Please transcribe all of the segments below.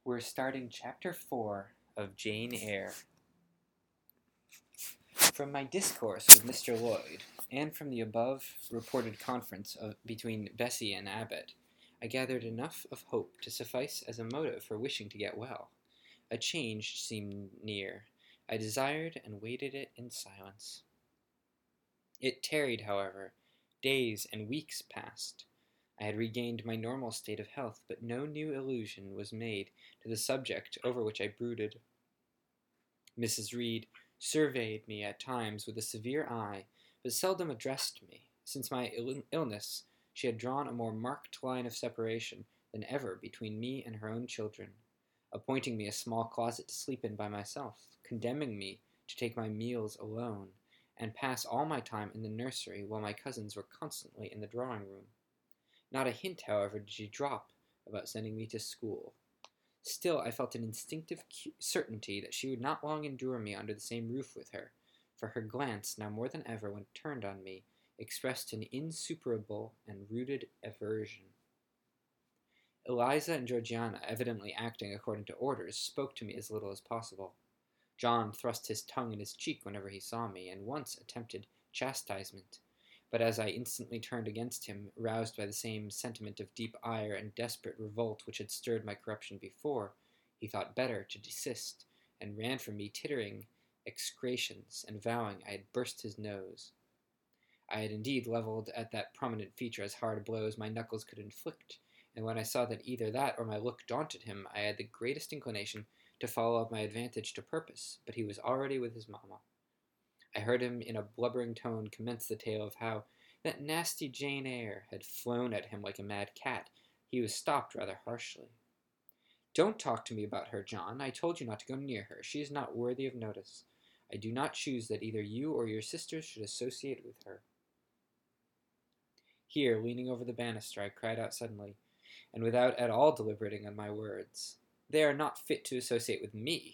We're starting Chapter 4 of Jane Eyre. From my discourse with Mr. Lloyd, and from the above reported conference between Bessie and Abbot, I gathered enough of hope to suffice as a motive for wishing to get well. A change seemed near. I desired and waited it in silence. It tarried, however. Days and weeks passed. I had regained my normal state of health, but no new allusion was made to the subject over which I brooded. Mrs. Reed surveyed me at times with a severe eye, but seldom addressed me. Since my illness, she had drawn a more marked line of separation than ever between me and her own children, appointing me a small closet to sleep in by myself, condemning me to take my meals alone, and pass all my time in the nursery while my cousins were constantly in the drawing-room. Not a hint, however, did she drop about sending me to school. Still, I felt an instinctive certainty that she would not long endure me under the same roof with her, for her glance, now more than ever when turned on me, expressed an insuperable and rooted aversion. Eliza and Georgiana, evidently acting according to orders, spoke to me as little as possible. John thrust his tongue in his cheek whenever he saw me, and once attempted chastisement, but as I instantly turned against him, roused by the same sentiment of deep ire and desperate revolt which had stirred my corruption before, he thought better to desist, and ran from me tittering execrations, and vowing I had burst his nose. I had indeed levelled at that prominent feature as hard a blow as my knuckles could inflict, and when I saw that either that or my look daunted him, I had the greatest inclination to follow up my advantage to purpose, but he was already with his mamma. I heard him in a blubbering tone commence the tale of how that nasty Jane Eyre had flown at him like a mad cat. He was stopped rather harshly. "Don't talk to me about her, John. I told you not to go near her. She is not worthy of notice. I do not choose that either you or your sisters should associate with her." Here, leaning over the banister, I cried out suddenly, and without at all deliberating on my words, "They are not fit to associate with me."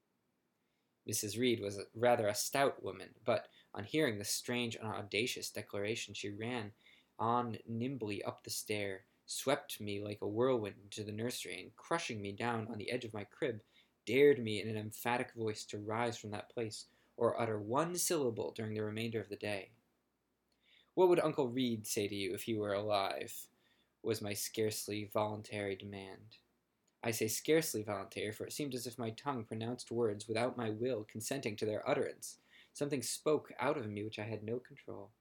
Mrs. Reed was rather a stout woman, but on hearing this strange and audacious declaration, she ran on nimbly up the stair, swept me like a whirlwind into the nursery, and crushing me down on the edge of my crib, dared me in an emphatic voice to rise from that place, or utter one syllable during the remainder of the day. "What would Uncle Reed say to you if he were alive?" was my scarcely voluntary demand. I say scarcely voluntary, for it seemed as if my tongue pronounced words without my will consenting to their utterance. Something spoke out of me which I had no control.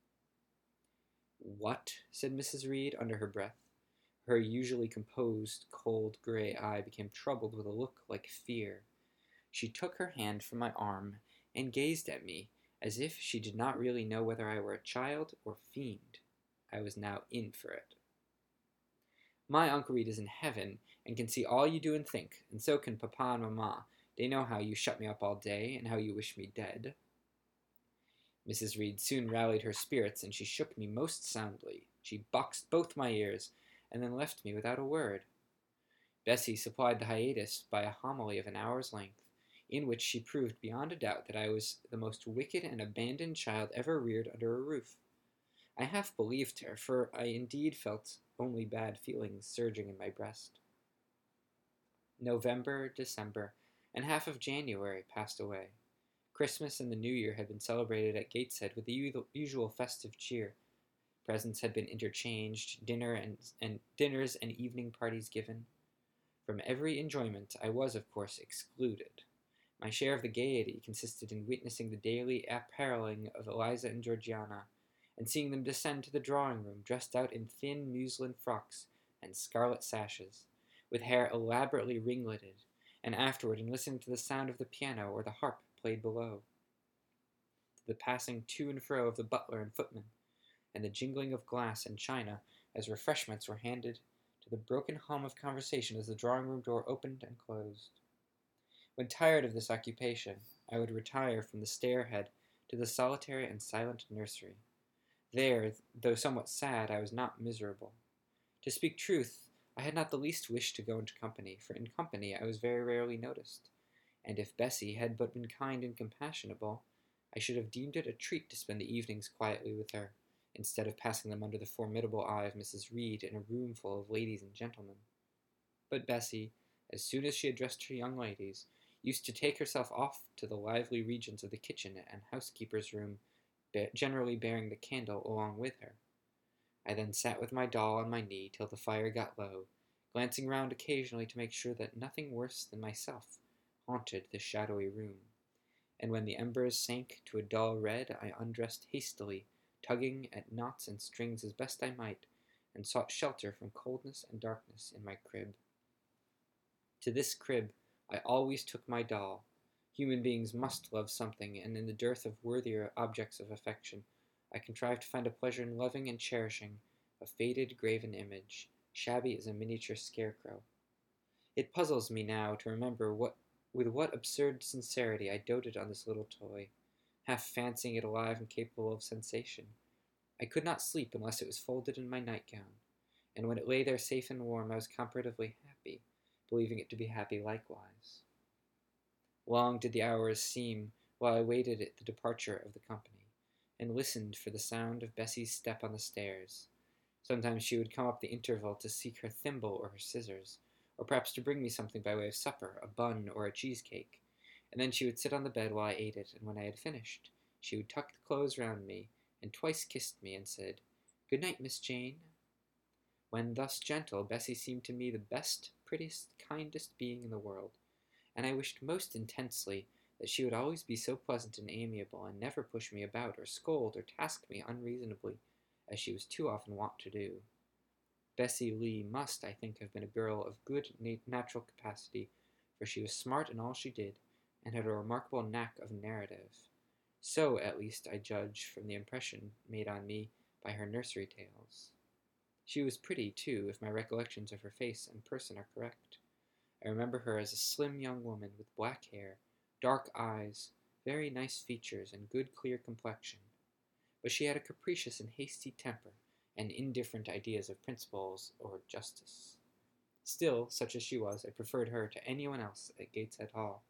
"What?" said Mrs. Reed under her breath. Her usually composed, cold grey eye became troubled with a look like fear. She took her hand from my arm and gazed at me as if she did not really know whether I were a child or fiend. I was now in for it. "My Uncle Reed is in heaven, and can see all you do and think, and so can papa and mamma. They know how you shut me up all day, and how you wish me dead." Mrs. Reed soon rallied her spirits, and she shook me most soundly. She boxed both my ears, and then left me without a word. Bessie supplied the hiatus by a homily of an hour's length, in which she proved beyond a doubt that I was the most wicked and abandoned child ever reared under a roof. I half believed her, for I indeed felt only bad feelings surging in my breast. November, December, and half of January passed away. Christmas and the New Year had been celebrated at Gateshead with the usual festive cheer. Presents had been interchanged, dinners and evening parties given. From every enjoyment I was, of course, excluded. My share of the gaiety consisted in witnessing the daily appareling of Eliza and Georgiana, and seeing them descend to the drawing-room dressed out in thin muslin frocks and scarlet sashes, with hair elaborately ringleted, and afterward in listening to the sound of the piano or the harp played below, to the passing to and fro of the butler and footman, and the jingling of glass and china as refreshments were handed, to the broken hum of conversation as the drawing-room door opened and closed. When tired of this occupation, I would retire from the stair-head to the solitary and silent nursery. There, though somewhat sad, I was not miserable. To speak truth, I had not the least wish to go into company, for in company I was very rarely noticed, and if Bessie had but been kind and compassionable, I should have deemed it a treat to spend the evenings quietly with her, instead of passing them under the formidable eye of Mrs. Reed in a room full of ladies and gentlemen. But Bessie, as soon as she addressed her young ladies, used to take herself off to the lively regions of the kitchen and housekeeper's room, generally bearing the candle along with her. I then sat with my doll on my knee till the fire got low, glancing round occasionally to make sure that nothing worse than myself haunted the shadowy room. And when the embers sank to a dull red, I undressed hastily, tugging at knots and strings as best I might, and sought shelter from coldness and darkness in my crib. To this crib I always took my doll. Human beings must love something, and in the dearth of worthier objects of affection, I contrived to find a pleasure in loving and cherishing a faded graven image, shabby as a miniature scarecrow. It puzzles me now to remember with what absurd sincerity I doted on this little toy, half fancying it alive and capable of sensation. I could not sleep unless it was folded in my nightgown, and when it lay there safe and warm I was comparatively happy, believing it to be happy likewise. Long did the hours seem while I waited the departure of the company, and listened for the sound of Bessie's step on the stairs. Sometimes she would come up the interval to seek her thimble or her scissors, or perhaps to bring me something by way of supper, a bun or a cheesecake, and then she would sit on the bed while I ate it, and when I had finished, she would tuck the clothes round me, and twice kissed me, and said, "Good night, Miss Jane." When thus gentle, Bessie seemed to me the best, prettiest, kindest being in the world, and I wished most intensely that she would always be so pleasant and amiable, and never push me about, or scold, or task me unreasonably, as she was too often wont to do. Bessie Lee must, I think, have been a girl of good natural capacity, for she was smart in all she did, and had a remarkable knack of narrative. So, at least, I judge from the impression made on me by her nursery tales. She was pretty, too, if my recollections of her face and person are correct. I remember her as a slim young woman with black hair, dark eyes, very nice features, and good clear complexion. But she had a capricious and hasty temper, and indifferent ideas of principles or justice. Still, such as she was, I preferred her to anyone else at Gateshead Hall.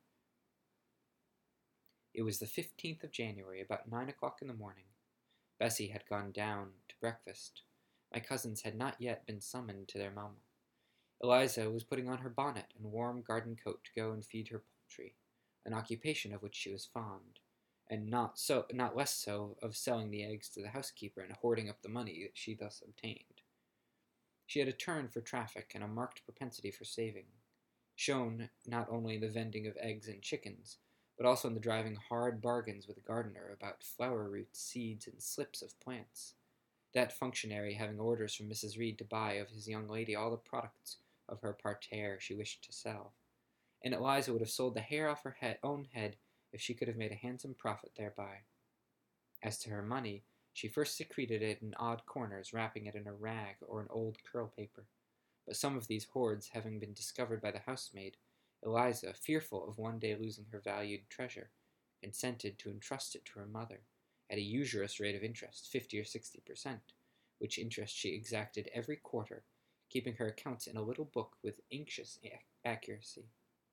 It was the 15th of January, about 9 o'clock in the morning. Bessie had gone down to breakfast. My cousins had not yet been summoned to their mamma. Eliza was putting on her bonnet and warm garden coat to go and feed her poultry, an occupation of which she was fond, and not less so of selling the eggs to the housekeeper and hoarding up the money that she thus obtained. She had a turn for traffic and a marked propensity for saving, shown not only in the vending of eggs and chickens, but also in the driving hard bargains with the gardener about flower roots, seeds, and slips of plants, that functionary having orders from Mrs. Reed to buy of his young lady all the products of her parterre she wished to sell, and Eliza would have sold the hair off her own head if she could have made a handsome profit thereby. As to her money, she first secreted it in odd corners, wrapping it in a rag or an old curl paper, but some of these hoards having been discovered by the housemaid, Eliza, fearful of one day losing her valued treasure, consented to entrust it to her mother, at a usurious rate of interest, 50 or 60%, which interest she exacted every quarter, keeping her accounts in a little book with anxious accuracy.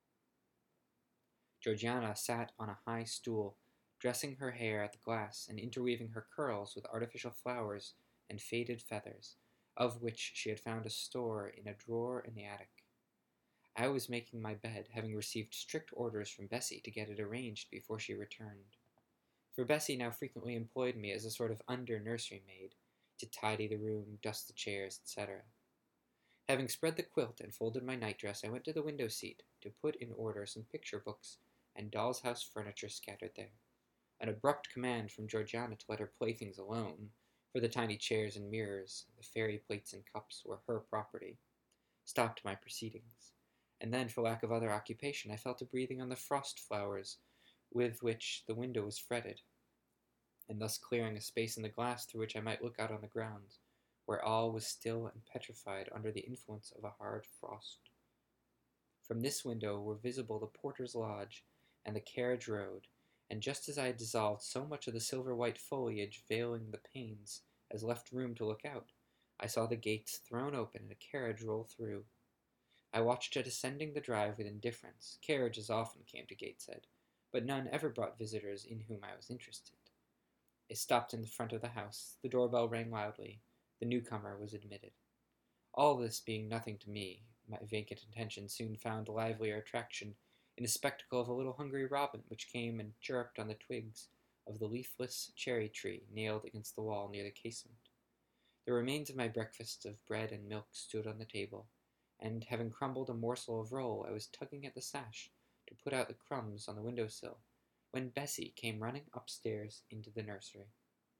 Georgiana sat on a high stool, dressing her hair at the glass, and interweaving her curls with artificial flowers and faded feathers, of which she had found a store in a drawer in the attic. I was making my bed, having received strict orders from Bessie to get it arranged before she returned. For Bessie now frequently employed me as a sort of under-nursery maid, to tidy the room, dust the chairs, etc. Having spread the quilt and folded my nightdress, I went to the window-seat to put in order some picture books and doll's house furniture scattered there. An abrupt command from Georgiana to let her playthings alone, for the tiny chairs and mirrors, the fairy plates and cups, were her property, stopped my proceedings, and then, for lack of other occupation, I fell to breathing on the frost flowers with which the window was fretted, and thus clearing a space in the glass through which I might look out on the grounds, where all was still and petrified under the influence of a hard frost. From this window were visible the porter's lodge and the carriage road, and just as I had dissolved so much of the silver-white foliage veiling the panes as left room to look out, I saw the gates thrown open and a carriage roll through. I watched it ascending the drive with indifference. Carriages often came to Gateshead, but none ever brought visitors in whom I was interested. It stopped in the front of the house. The doorbell rang loudly. The newcomer was admitted. All this being nothing to me, My vacant attention soon found livelier attraction in the spectacle of a little hungry robin which came and chirruped on the twigs of the leafless cherry tree nailed against the wall near the casement. The remains of my breakfast of bread and milk stood on the table, and having crumbled a morsel of roll, I was tugging at the sash to put out the crumbs on the window sill, when Bessie came running upstairs into the nursery.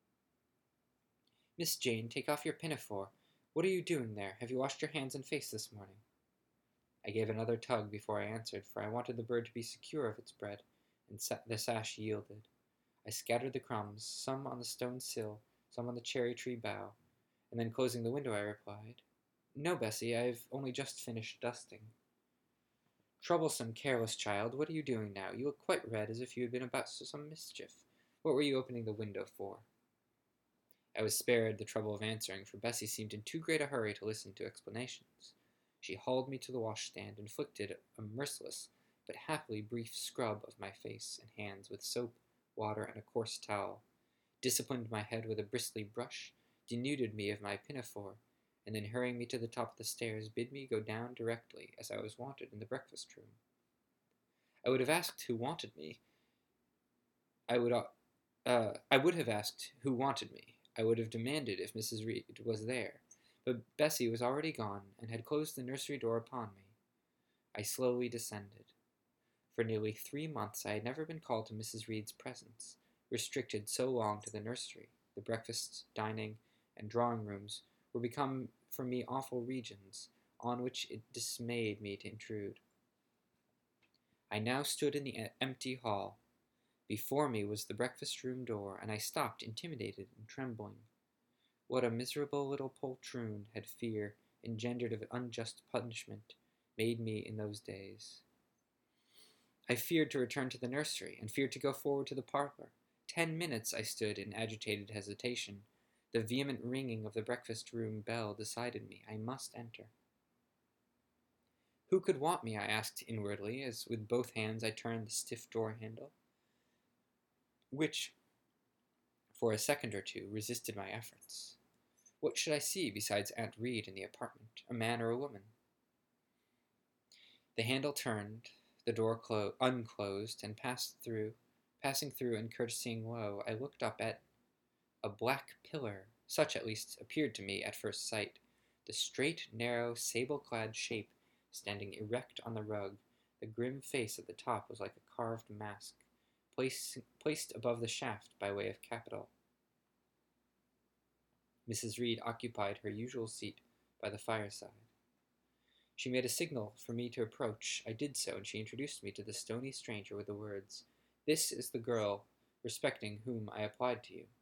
"Miss Jane, take off your pinafore. What are you doing there? Have you washed your hands and face this morning?" I gave another tug before I answered, for I wanted the bird to be secure of its bread, and the sash yielded. I scattered the crumbs, some on the stone sill, some on the cherry tree bough, and then closing the window I replied, "No, Bessie, I've only just finished dusting." "Troublesome, careless child, what are you doing now? You look quite red, as if you had been about some mischief. What were you opening the window for?" I was spared the trouble of answering, for Bessie seemed in too great a hurry to listen to explanations. She hauled me to the washstand, inflicted a merciless but happily brief scrub of my face and hands with soap, water, and a coarse towel, disciplined my head with a bristly brush, denuded me of my pinafore, and then hurrying me to the top of the stairs, bid me go down directly, as I was wanted in the breakfast room. I would have asked who wanted me. I would have asked who wanted me. I would have demanded if Mrs. Reed was there, but Bessie was already gone and had closed the nursery door upon me. I slowly descended. For nearly 3 months I had never been called to Mrs. Reed's presence, restricted so long to the nursery. The breakfast, dining, and drawing rooms were become for me awful regions, on which it dismayed me to intrude. I now stood in the empty hall. Before me was the breakfast-room door, and I stopped, intimidated and trembling. What a miserable little poltroon had fear, engendered of unjust punishment, made me in those days. I feared to return to the nursery, and feared to go forward to the parlor. 10 minutes I stood in agitated hesitation. The vehement ringing of the breakfast-room bell decided me. I must enter. Who could want me? I asked inwardly, as with both hands I turned the stiff door handle, which, for a second or two, resisted my efforts. What should I see besides Aunt Reed in the apartment, a man or a woman? The handle turned, the door unclosed, and passing through and courtesying low, I looked up at a black pillar, such at least appeared to me at first sight, the straight, narrow, sable-clad shape standing erect on the rug. The grim face at the top was like a carved mask, placed above the shaft by way of capital. Mrs. Reed occupied her usual seat by the fireside. She made a signal for me to approach. I did so, and she introduced me to the stony stranger with the words, "This is the girl respecting whom I applied to you."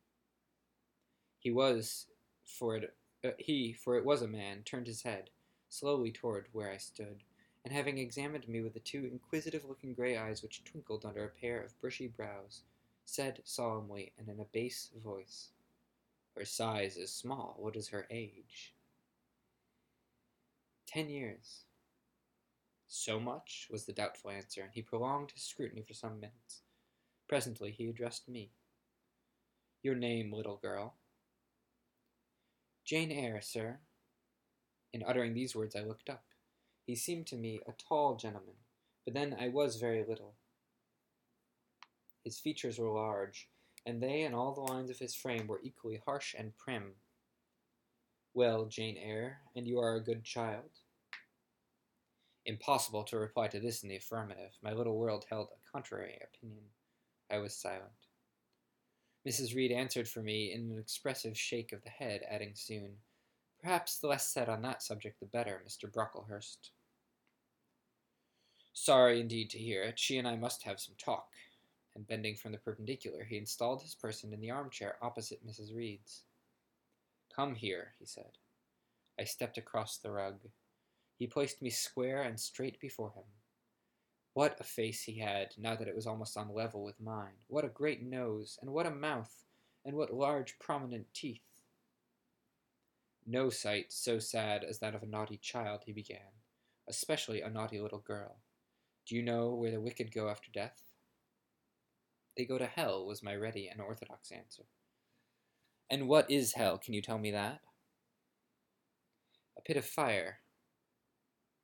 For it was a man, turned his head slowly toward where I stood, and having examined me with the two inquisitive-looking gray eyes which twinkled under a pair of bushy brows, said solemnly and in a bass voice, "Her size is small. What is her age?" 10 years. "So much?" was the doubtful answer, and he prolonged his scrutiny for some minutes. Presently he addressed me. "Your name, little girl?" "Jane Eyre, sir." In uttering these words I looked up. He seemed to me a tall gentleman, but then I was very little. His features were large, and they and all the lines of his frame were equally harsh and prim. "Well, Jane Eyre, and you are a good child?" Impossible to reply to this in the affirmative. My little world held a contrary opinion. I was silent. Mrs. Reed answered for me in an expressive shake of the head, adding soon, "Perhaps the less said on that subject the better, Mr. Brocklehurst." "Sorry indeed to hear it. She and I must have some talk." And bending from the perpendicular, he installed his person in the armchair opposite Mrs. Reed's. "Come here," he said. I stepped across the rug. He placed me square and straight before him. What a face he had, now that it was almost on a level with mine! What a great nose, and what a mouth, and what large prominent teeth! "No sight so sad as that of a naughty child," he began, "especially a naughty little girl. Do you know where the wicked go after death?" "They go to hell," was my ready and orthodox answer. "And what is hell? Can you tell me that?" "A pit of fire."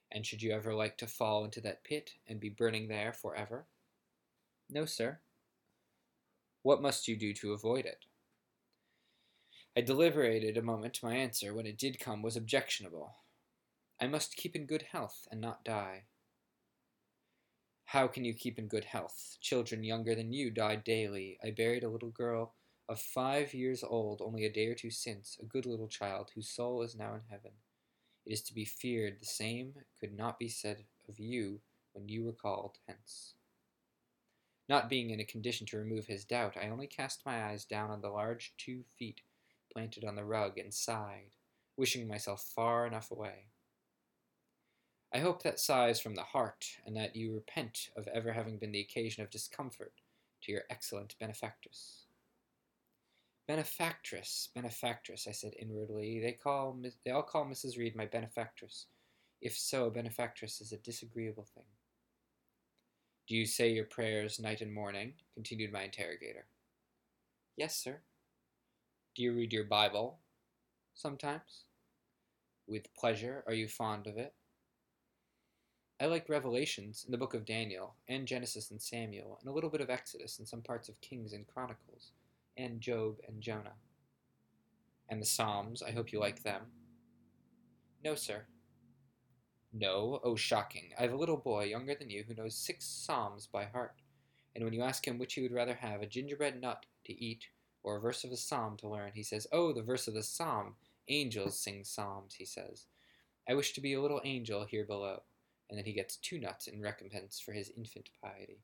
And should you ever like to fall into that pit and be burning there forever? No, sir. What must you do to avoid it? I deliberated a moment. My answer, when it did come, was objectionable. I must keep in good health and not die. How can you keep in good health? Children younger than you die daily. I buried a little girl of 5 years old only a day or two since, a good little child whose soul is now in heaven. It is to be feared the same could not be said of you when you were called hence. Not being in a condition to remove his doubt, I only cast my eyes down on the large 2 feet planted on the rug and sighed, wishing myself far enough away. I hope that sighs from the heart, and that you repent of ever having been the occasion of discomfort to your excellent benefactress. Benefactress, benefactress, I said inwardly. They all call Mrs. Reed my benefactress. If so, benefactress is a disagreeable thing. Do you say your prayers night and morning? Continued my interrogator. Yes, sir. Do you read your Bible? Sometimes. With pleasure. Are you fond of it? I like Revelations and the book of Daniel, and Genesis and Samuel, and a little bit of Exodus and some parts of Kings and Chronicles, and Job and Jonah. And the Psalms, I hope you like them. No, sir. No? Oh, shocking. I have a little boy younger than you who knows 6 Psalms by heart, and when you ask him which he would rather have, a gingerbread nut to eat or a verse of a psalm to learn, he says, "Oh, the verse of the psalm. Angels sing psalms," he says. I wish to be a little angel here below, and then he gets 2 nuts in recompense for his infant piety.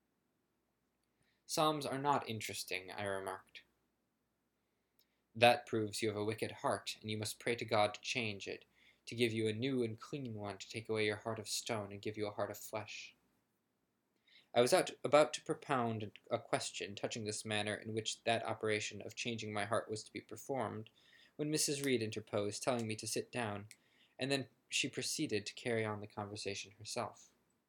Psalms are not interesting, I remarked. That proves you have a wicked heart, and you must pray to God to change it, to give you a new and clean one, to take away your heart of stone and give you a heart of flesh. I was about to propound a question touching this manner in which that operation of changing my heart was to be performed, when Mrs. Reed interposed, telling me to sit down, and then she proceeded to carry on the conversation herself.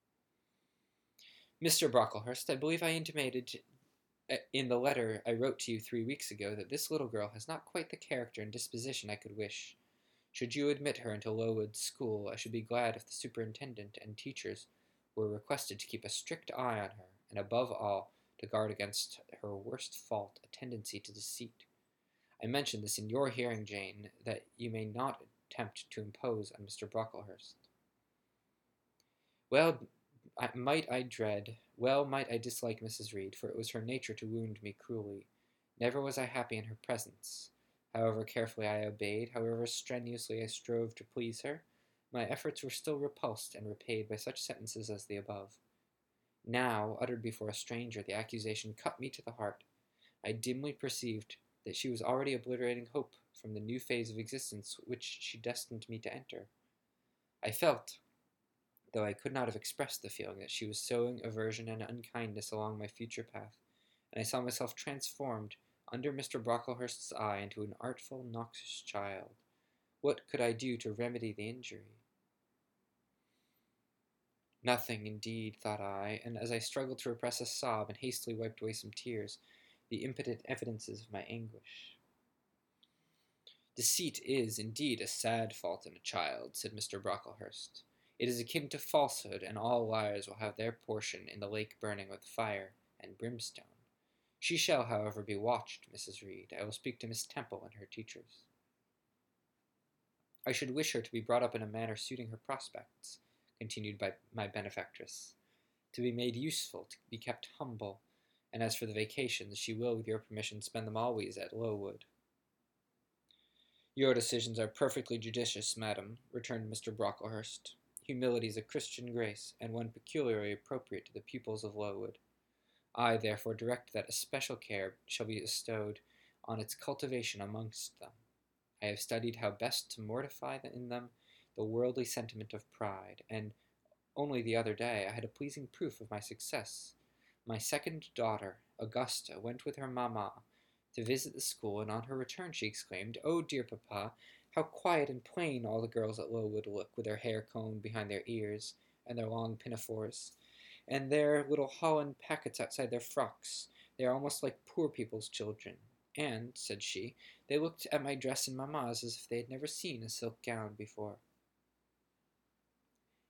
Mr. Brocklehurst, I believe I intimated in the letter I wrote to you 3 weeks ago that this little girl has not quite the character and disposition I could wish. Should you admit her into Lowood School, I should be glad if the superintendent and teachers were requested to keep a strict eye on her, and above all, to guard against her worst fault, a tendency to deceit. I mention this in your hearing, Jane, that you may not attempt to impose on Mr. Brocklehurst. Well might I dislike Mrs. Reed, for it was her nature to wound me cruelly. Never was I happy in her presence. However carefully I obeyed, however strenuously I strove to please her, my efforts were still repulsed and repaid by such sentences as the above. Now, uttered before a stranger, the accusation cut me to the heart. I dimly perceived that she was already obliterating hope from the new phase of existence which she destined me to enter. I felt, though I could not have expressed the feeling, that she was sowing aversion and unkindness along my future path, and I saw myself transformed under Mr. Brocklehurst's eye into an artful, noxious child. What could I do to remedy the injury? Nothing, indeed, thought I, and as I struggled to repress a sob and hastily wiped away some tears, the impotent evidences of my anguish. Deceit is, indeed, a sad fault in a child, said Mr. Brocklehurst. It is akin to falsehood, and all liars will have their portion in the lake burning with fire and brimstone. She shall, however, be watched, Mrs. Reed. I will speak to Miss Temple and her teachers. I should wish her to be brought up in a manner suiting her prospects, continued by my benefactress, to be made useful, to be kept humble, and as for the vacations, she will, with your permission, spend them always at Lowood. Your decisions are perfectly judicious, madam, returned Mr. Brocklehurst. Humility is a Christian grace, and one peculiarly appropriate to the pupils of Lowood. I, therefore, direct that especial care shall be bestowed on its cultivation amongst them. I have studied how best to mortify in them the worldly sentiment of pride, and only the other day I had a pleasing proof of my success. My second daughter, Augusta, went with her mamma to visit the school, and on her return she exclaimed, "Oh, dear papa, how quiet and plain all the girls at Lowood look, with their hair combed behind their ears, and their long pinafores, and their little holland packets outside their frocks. They are almost like poor people's children. And," said she, "they looked at my dress and mamma's as if they had never seen a silk gown before."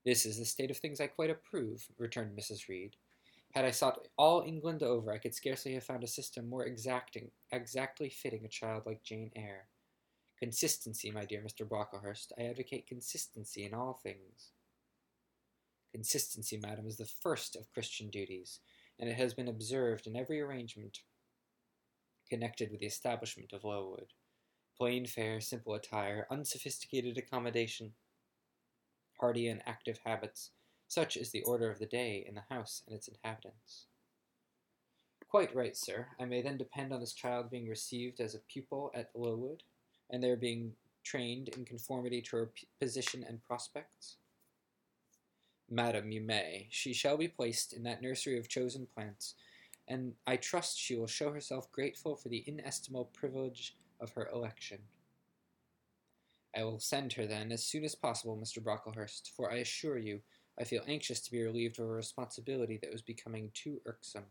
This is the state of things I quite approve, returned Mrs. Reed. Had I sought all England over, I could scarcely have found a system more exactly fitting a child like Jane Eyre. Consistency, my dear Mr. Brocklehurst. I advocate consistency in all things. Consistency, madam, is the first of Christian duties, and it has been observed in every arrangement connected with the establishment of Lowood. Plain fare, simple attire, unsophisticated accommodation, hearty and active habits, such is the order of the day in the house and its inhabitants. Quite right, sir. I may then depend on this child being received as a pupil at Lowood, and there being trained in conformity to her position and prospects? Madam, you may. She shall be placed in that nursery of chosen plants, and I trust she will show herself grateful for the inestimable privilege of her election. I will send her, then, as soon as possible, Mr. Brocklehurst, for I assure you I feel anxious to be relieved of a responsibility that was becoming too irksome.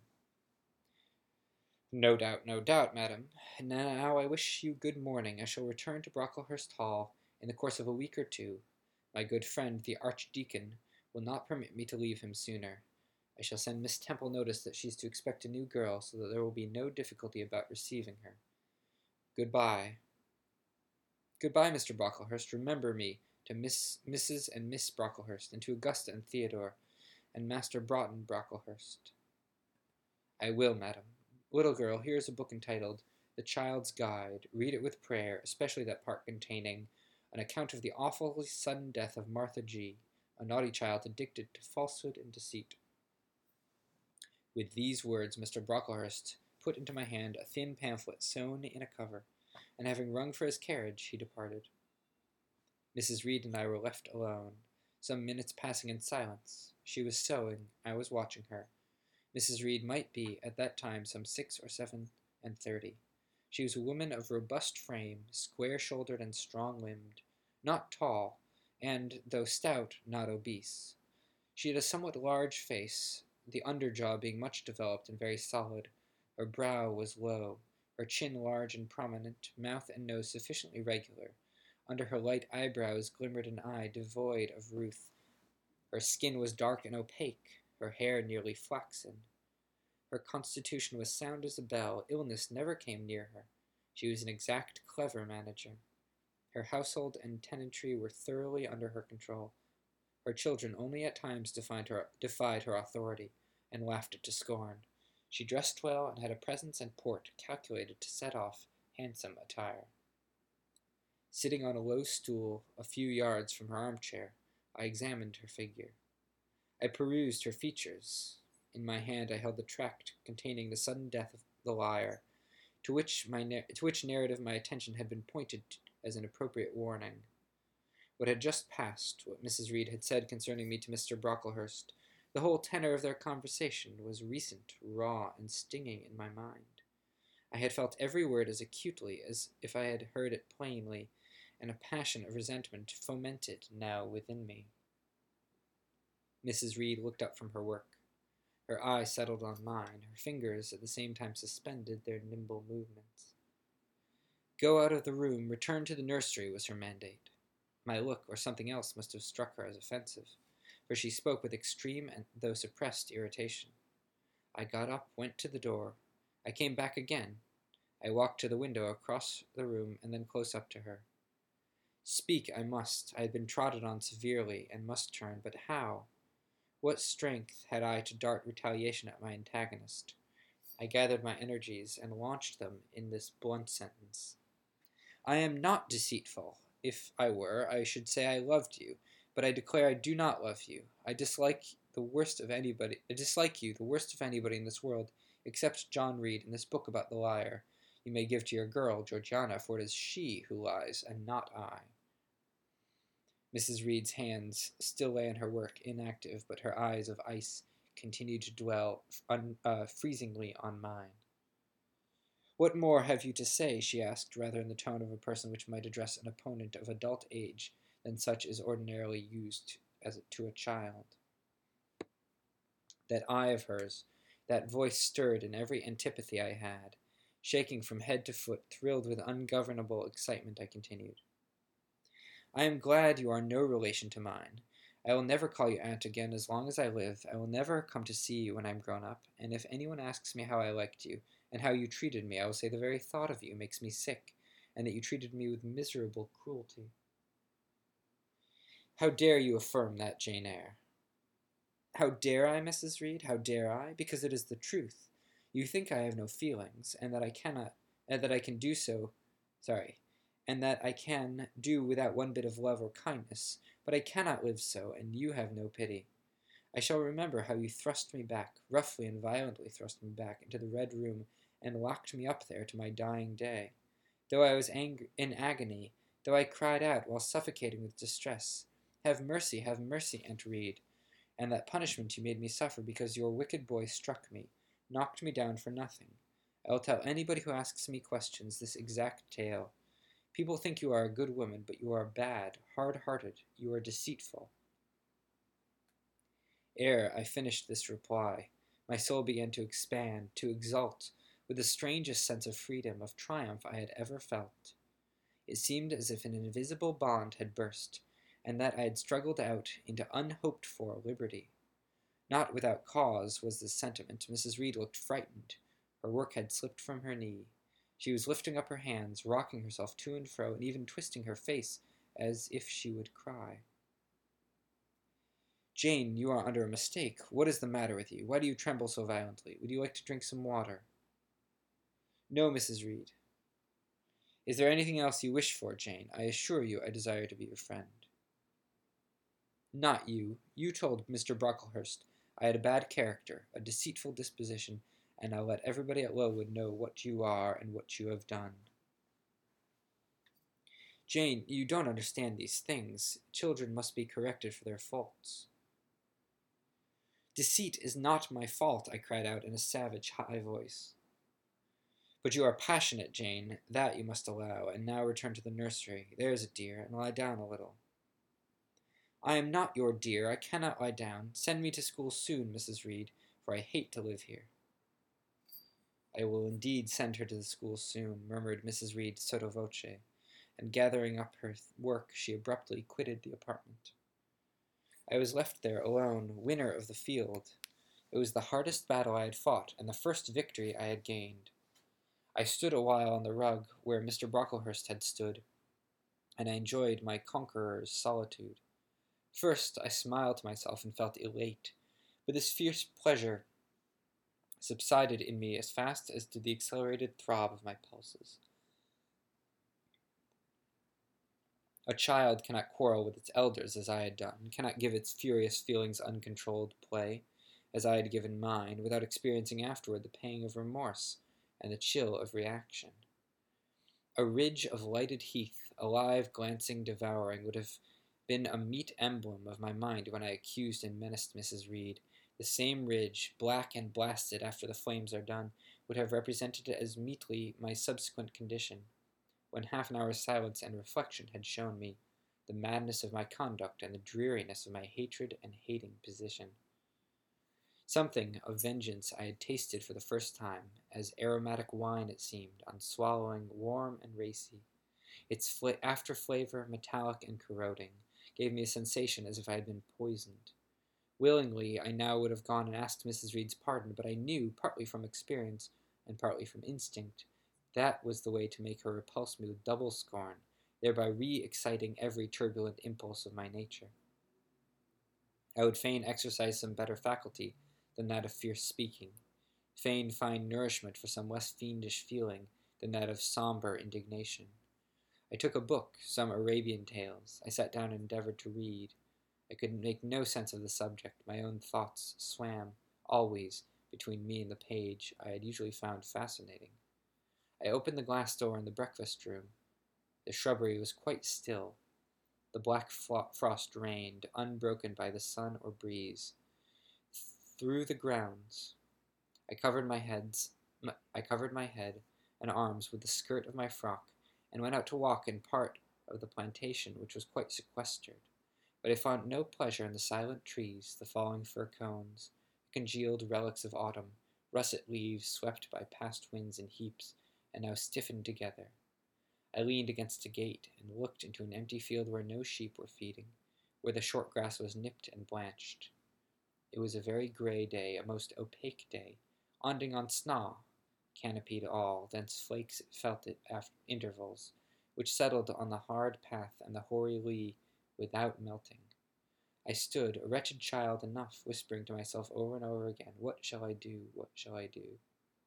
No doubt, madam. Now I wish you good morning. I shall return to Brocklehurst Hall in the course of a week or two. My good friend, the Archdeacon, will not permit me to leave him sooner. I shall send Miss Temple notice that she is to expect a new girl, so that there will be no difficulty about receiving her. Goodbye. Goodbye, Mr. Brocklehurst. Remember me to Mrs. and Miss Brocklehurst, and to Augusta and Theodore, and Master Broughton Brocklehurst. I will, madam. Little girl, here is a book entitled The Child's Guide. Read it with prayer, especially that part containing an account of the awfully sudden death of Martha G., a naughty child addicted to falsehood and deceit. With these words, Mr. Brocklehurst put into my hand a thin pamphlet sewn in a cover, and having rung for his carriage, he departed. Mrs. Reed and I were left alone, some minutes passing in silence. She was sewing, I was watching her. Mrs. Reed might be, at that time, some 6 or 37. She was a woman of robust frame, square-shouldered and strong-limbed, not tall, and, though stout, not obese. She had a somewhat large face, the under jaw being much developed and very solid. Her brow was low, her chin large and prominent, mouth and nose sufficiently regular. Under her light eyebrows glimmered an eye devoid of ruth. Her skin was dark and opaque, her hair nearly flaxen. Her constitution was sound as a bell. Illness never came near her. She was an exact, clever manager. Her household and tenantry were thoroughly under her control. Her children only at times defied her authority, and laughed it to scorn. She dressed well, and had a presence and port calculated to set off handsome attire. Sitting on a low stool a few yards from her armchair, I examined her figure. I perused her features. In my hand I held the tract containing the sudden death of the liar, to which narrative my attention had been pointed as an appropriate warning. What had just passed, what Mrs. Reed had said concerning me to Mr. Brocklehurst, the whole tenor of their conversation was recent, raw, and stinging in my mind. I had felt every word as acutely as if I had heard it plainly, and a passion of resentment fomented now within me. Mrs. Reed looked up from her work. Her eye settled on mine. Her fingers at the same time suspended their nimble movements. Go out of the room, return to the nursery, was her mandate. My look, or something else, must have struck her as offensive, for she spoke with extreme and though suppressed irritation. I got up, went to the door. I came back again. I walked to the window, across the room, and then close up to her. Speak I must. I had been trodden on severely, and must turn, but how? What strength had I to dart retaliation at my antagonist? I gathered my energies and launched them in this blunt sentence. I am not deceitful. If I were, I should say I loved you, but I declare I do not love you. I dislike you, the worst of anybody in this world, except John Reed and this book about the liar. You may give to your girl, Georgiana, for it is she who lies, and not I. Mrs. Reed's hands still lay on her work, inactive, but her eyes of ice continued to dwell freezingly on mine. What more have you to say? She asked, rather in the tone of a person which might address an opponent of adult age than such is ordinarily used as to a child. That eye of hers, that voice stirred in every antipathy I had. Shaking from head to foot, thrilled with ungovernable excitement, I continued. I am glad you are no relation to mine. I will never call you aunt again as long as I live. I will never come to see you when I'm grown up, and if anyone asks me how I liked you, and how you treated me, I will say the very thought of you makes me sick, and that you treated me with miserable cruelty." "How dare you affirm that, Jane Eyre?" "How dare I, Mrs. Reed? How dare I? Because it is the truth. You think I have no feelings, and that I cannot, and that I can do so, sorry, and that I can do without one bit of love or kindness, but I cannot live so, and you have no pity. I shall remember how you thrust me back, roughly and violently thrust me back, into the red room, and locked me up there to my dying day. Though I was in agony, though I cried out while suffocating with distress, have mercy, Aunt Reed, and that punishment you made me suffer because your wicked boy struck me, knocked me down for nothing. I will tell anybody who asks me questions this exact tale. People think you are a good woman, but you are bad, hard-hearted, you are deceitful." Ere I finished this reply, my soul began to expand, to exult, with the strangest sense of freedom, of triumph I had ever felt. It seemed as if an invisible bond had burst, and that I had struggled out into unhoped-for liberty. Not without cause was this sentiment. Mrs. Reed looked frightened. Her work had slipped from her knee. She was lifting up her hands, rocking herself to and fro, and even twisting her face as if she would cry. "Jane, you are under a mistake. What is the matter with you? Why do you tremble so violently? Would you like to drink some water?" "No, Mrs. Reed." "Is there anything else you wish for, Jane? I assure you I desire to be your friend." "Not you. You told Mr. Brocklehurst I had a bad character, a deceitful disposition, and I'll let everybody at Lowood know what you are and what you have done." "Jane, you don't understand these things. Children must be corrected for their faults." "Deceit is not my fault," I cried out in a savage, high voice. "But you are passionate, Jane, that you must allow, and now return to the nursery, there's a dear, and lie down a little." "I am not your dear. I cannot lie down. Send me to school soon, Mrs. Reed, for I hate to live here." "I will indeed send her to the school soon," murmured Mrs. Reed sotto voce, and gathering up her work, she abruptly quitted the apartment. I was left there alone, winner of the field. It was the hardest battle I had fought, and the first victory I had gained. I stood a while on the rug where Mr. Brocklehurst had stood, and I enjoyed my conqueror's solitude. First, I smiled to myself and felt elate, but this fierce pleasure subsided in me as fast as did the accelerated throb of my pulses. A child cannot quarrel with its elders as I had done, cannot give its furious feelings uncontrolled play, as I had given mine, without experiencing afterward the pang of remorse and the chill of reaction. A ridge of lighted heath, alive, glancing, devouring, would have been a meet emblem of my mind when I accused and menaced Mrs. Reed. The same ridge, black and blasted after the flames are done, would have represented as meetly my subsequent condition, when half an hour's silence and reflection had shown me the madness of my conduct and the dreariness of my hatred and hating position. Something of vengeance I had tasted for the first time, as aromatic wine it seemed, on swallowing, warm and racy. Its after-flavor, metallic and corroding, gave me a sensation as if I had been poisoned. Willingly, I now would have gone and asked Mrs. Reed's pardon, but I knew, partly from experience and partly from instinct, that was the way to make her repulse me with double scorn, thereby re-exciting every turbulent impulse of my nature. I would fain exercise some better faculty than that of fierce speaking, fain find nourishment for some less fiendish feeling than that of sombre indignation. I took a book, some Arabian tales. I sat down and endeavored to read. I could make no sense of the subject. My own thoughts swam, always, between me and the page I had usually found fascinating. I opened the glass door in the breakfast room. The shrubbery was quite still. The black frost reigned, unbroken by the sun or breeze. Through the grounds, I covered my head and arms with the skirt of my frock, and went out to walk in part of the plantation, which was quite sequestered. But I found no pleasure in the silent trees, the falling fir cones, the congealed relics of autumn, russet leaves swept by past winds in heaps, and now stiffened together. I leaned against a gate, and looked into an empty field where no sheep were feeding, where the short grass was nipped and blanched. It was a very grey day, a most opaque day, onding on snaw, canopied all, thence flakes felt it at intervals, which settled on the hard path and the hoary lea without melting. I stood, a wretched child enough, whispering to myself over and over again, "What shall I do? What shall I do?"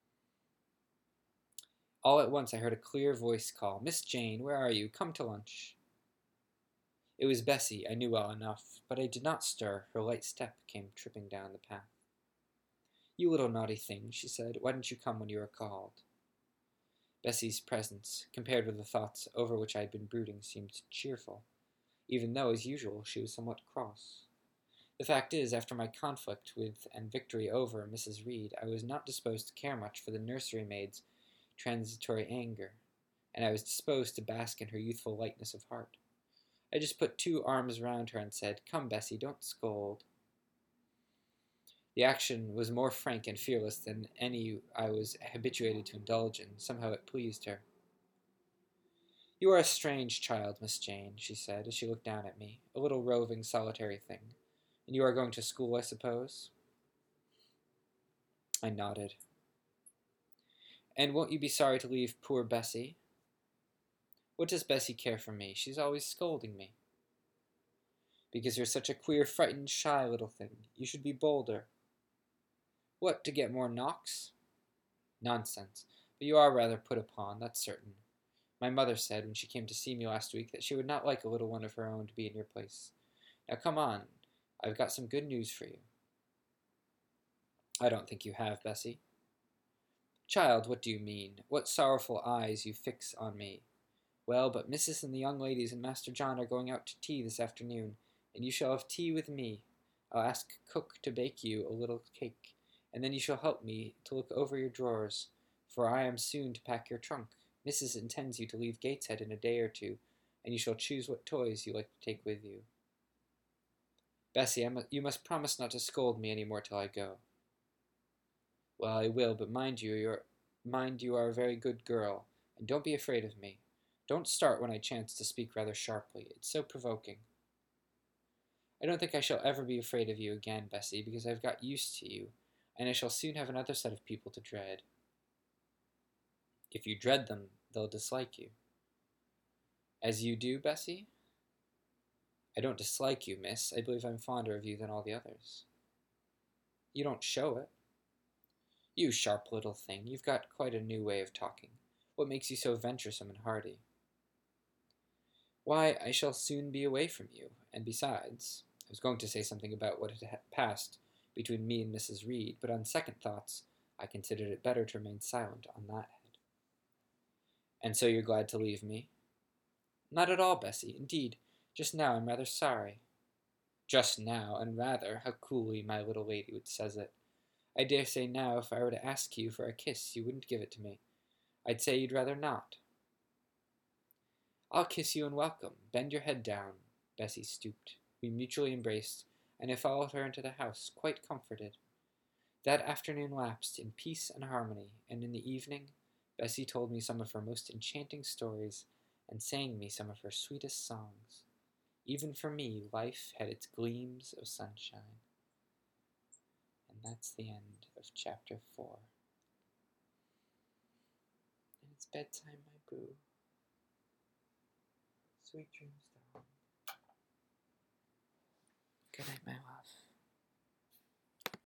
All at once I heard a clear voice call, "Miss Jane, where are you? Come to lunch." It was Bessie, I knew well enough, but I did not stir. Her light step came tripping down the path. "You little naughty thing," she said, "why didn't you come when you were called?" Bessie's presence, compared with the thoughts over which I had been brooding, seemed cheerful, even though, as usual, she was somewhat cross. The fact is, after my conflict with and victory over Mrs. Reed, I was not disposed to care much for the nursery maid's transitory anger, and I was disposed to bask in her youthful lightness of heart. I just put 2 arms round her and said, "Come, Bessie, don't scold." The action was more frank and fearless than any I was habituated to indulge in. Somehow it pleased her. "You are a strange child, Miss Jane," she said, as she looked down at me, "a little roving, solitary thing. And you are going to school, I suppose?" I nodded. "And won't you be sorry to leave poor Bessie?" "What does Bessie care for me? She's always scolding me." "Because you're such a queer, frightened, shy little thing. You should be bolder." "What, to get more knocks?" "Nonsense. But you are rather put upon, that's certain. My mother said, when she came to see me last week, that she would not like a little one of her own to be in your place. Now come on. I've got some good news for you." "I don't think you have, Bessie." "Child, what do you mean? What sorrowful eyes you fix on me. Well, but Missus and the young ladies and Master John are going out to tea this afternoon, and you shall have tea with me. I'll ask cook to bake you a little cake, and then you shall help me to look over your drawers, for I am soon to pack your trunk. Missus intends you to leave Gateshead in a day or two, and you shall choose what toys you like to take with you." "Bessie, you must promise not to scold me any more till I go." "Well, I will, but mind you are a very good girl, and don't be afraid of me. Don't start when I chance to speak rather sharply. It's so provoking." "I don't think I shall ever be afraid of you again, Bessie, because I've got used to you, and I shall soon have another set of people to dread." "If you dread them, they'll dislike you." "As you do, Bessie?" "I don't dislike you, miss. I believe I'm fonder of you than all the others." "You don't show it." "You sharp little thing, you've got quite a new way of talking. What makes you so venturesome and hardy?" "Why, I shall soon be away from you, and besides, I was going to say something about what had passed between me and Mrs. Reed, but on second thoughts, I considered it better to remain silent on that head." "And so you're glad to leave me?" "Not at all, Bessie. Indeed, just now I'm rather sorry." "Just now, and rather, how coolly my little lady says it. I dare say now if I were to ask you for a kiss you wouldn't give it to me. I'd say you'd rather not." "I'll kiss you and welcome. Bend your head down." Bessie stooped. We mutually embraced, and I followed her into the house, quite comforted. That afternoon lapsed in peace and harmony, and in the evening Bessie told me some of her most enchanting stories and sang me some of her sweetest songs. Even for me, life had its gleams of sunshine. And that's the end of chapter 4. And it's bedtime, my boo. Sweet dreams, darling. Good night, my love.